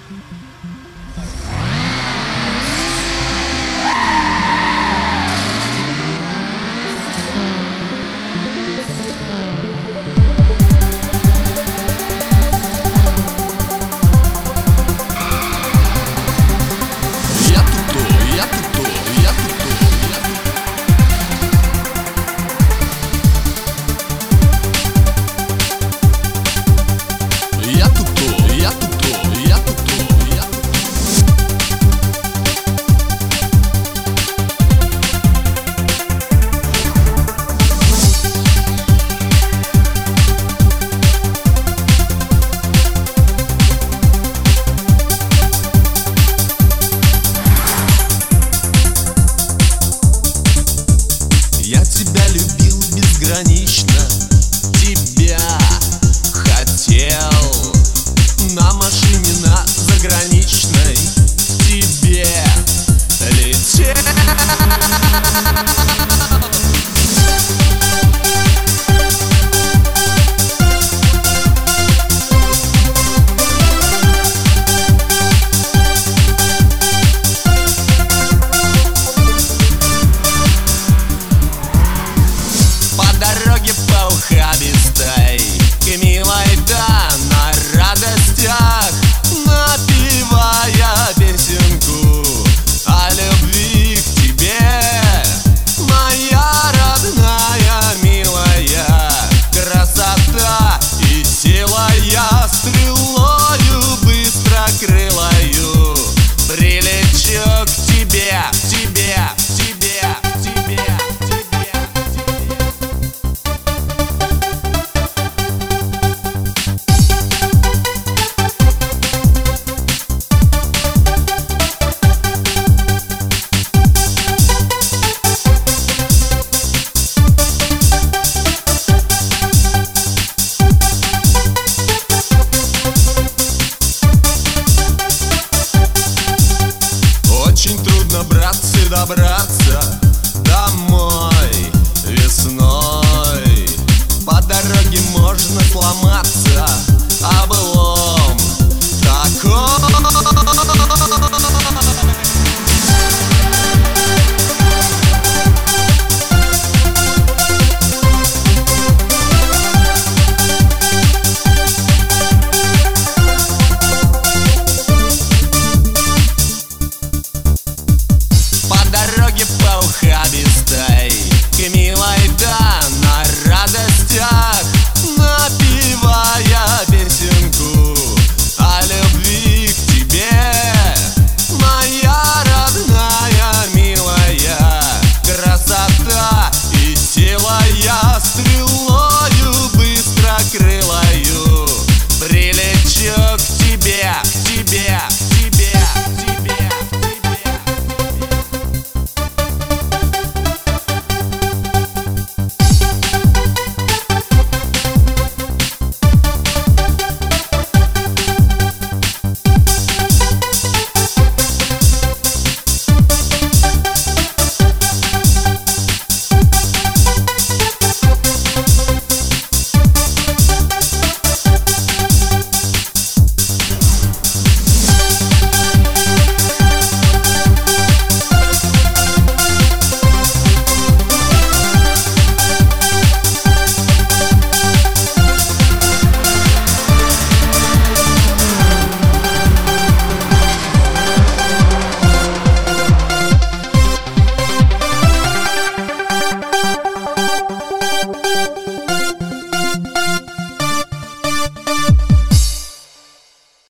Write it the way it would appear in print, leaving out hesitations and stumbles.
Безгранично тебя хотел, на машине на заграничной к тебе летел. По ухабистой к милой, да, на радостях, напевая песенку о любви к тебе. Моя родная, милая, красота и сила, я стрелою быстрокрылою прилечу к тебе, тебе, тебе, тебе. Очень трудно, братцы, добраться домой весной. По дороге можно сломаться об